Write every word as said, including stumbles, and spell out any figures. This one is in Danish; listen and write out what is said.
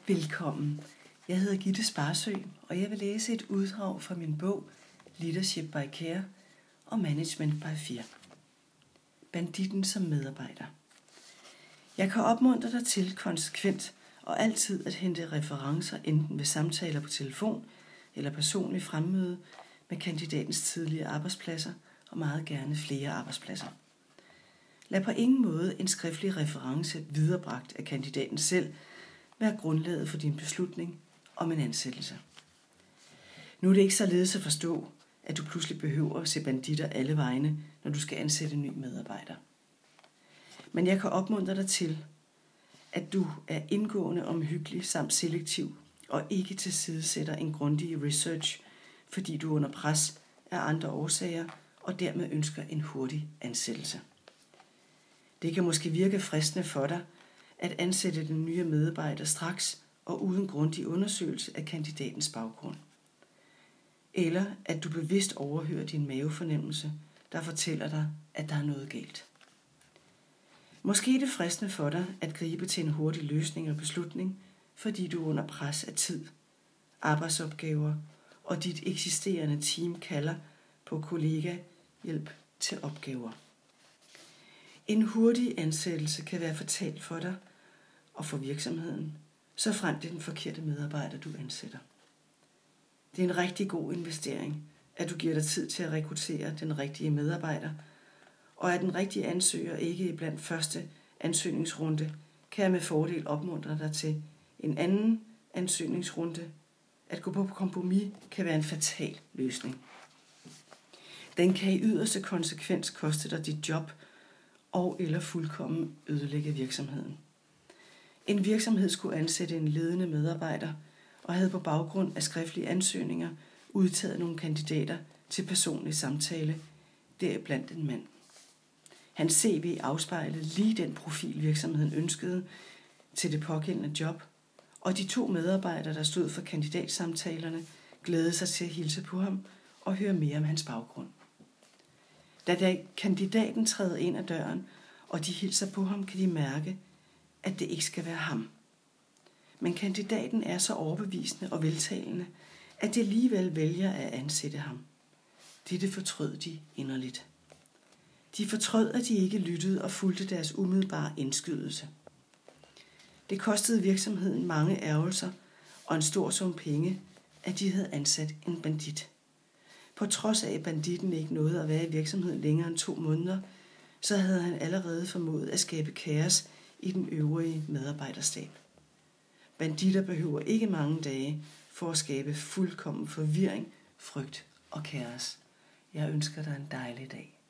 Velkommen. Jeg hedder Gitte Sparsø, og jeg vil læse et uddrag fra min bog Leadership by Care og Management by Fear. Banditten som medarbejder. Jeg kan opmuntre dig til konsekvent og altid at hente referencer enten ved samtaler på telefon eller personligt fremmøde med kandidatens tidligere arbejdspladser og meget gerne flere arbejdspladser. Lad på ingen måde en skriftlig reference viderebragt af kandidaten selv være grundlaget for din beslutning om en ansættelse. Nu er det ikke således at forstå, at du pludselig behøver at se banditter alle vegne, når du skal ansætte en ny medarbejder. Men jeg kan opmuntre dig til, at du er indgående omhyggelig samt selektiv og ikke tilsidesætter en grundig research, fordi du er under pres af andre årsager og dermed ønsker en hurtig ansættelse. Det kan måske virke fristende for dig at ansætte den nye medarbejder straks og uden grundig undersøgelse af kandidatens baggrund. Eller at du bevidst overhører din mavefornemmelse, der fortæller dig, at der er noget galt. Måske er det fristende for dig at gribe til en hurtig løsning og beslutning, fordi du er under pres af tid, arbejdsopgaver og dit eksisterende team kalder på kollega-hjælp til opgaver. En hurtig ansættelse kan være fatalt for dig og for virksomheden, så frem det er den forkerte medarbejder, du ansætter. Det er en rigtig god investering, at du giver dig tid til at rekruttere den rigtige medarbejder, og at den rigtige ansøger ikke er blandt første ansøgningsrunde, kan jeg med fordel opmuntre dig til en anden ansøgningsrunde. At gå på kompromis kan være en fatal løsning. Den kan i yderste konsekvens koste dig dit job og eller fuldkommen ødelægge virksomheden. En virksomhed skulle ansætte en ledende medarbejder og havde på baggrund af skriftlige ansøgninger udtaget nogle kandidater til personlig samtale, deriblandt en mand. Hans C V afspejlede lige den profil virksomheden ønskede til det pågældende job, og de to medarbejdere, der stod for kandidatsamtalerne, glædede sig til at hilse på ham og høre mere om hans baggrund. Da kandidaten træder ind ad døren, og de hilser på ham, kan de mærke, at det ikke skal være ham. Men kandidaten er så overbevisende og veltalende, at de alligevel vælger at ansætte ham. Dette fortrød de inderligt. De fortrød, at de ikke lyttede og fulgte deres umiddelbare indskydelse. Det kostede virksomheden mange ærgelser og en stor sum penge, at de havde ansat en bandit. På trods af, at banditten ikke nåede at være i virksomheden længere end to måneder, så havde han allerede formået at skabe kaos i den øvrige medarbejderstab. Banditter behøver ikke mange dage for at skabe fuldkommen forvirring, frygt og kaos. Jeg ønsker dig en dejlig dag.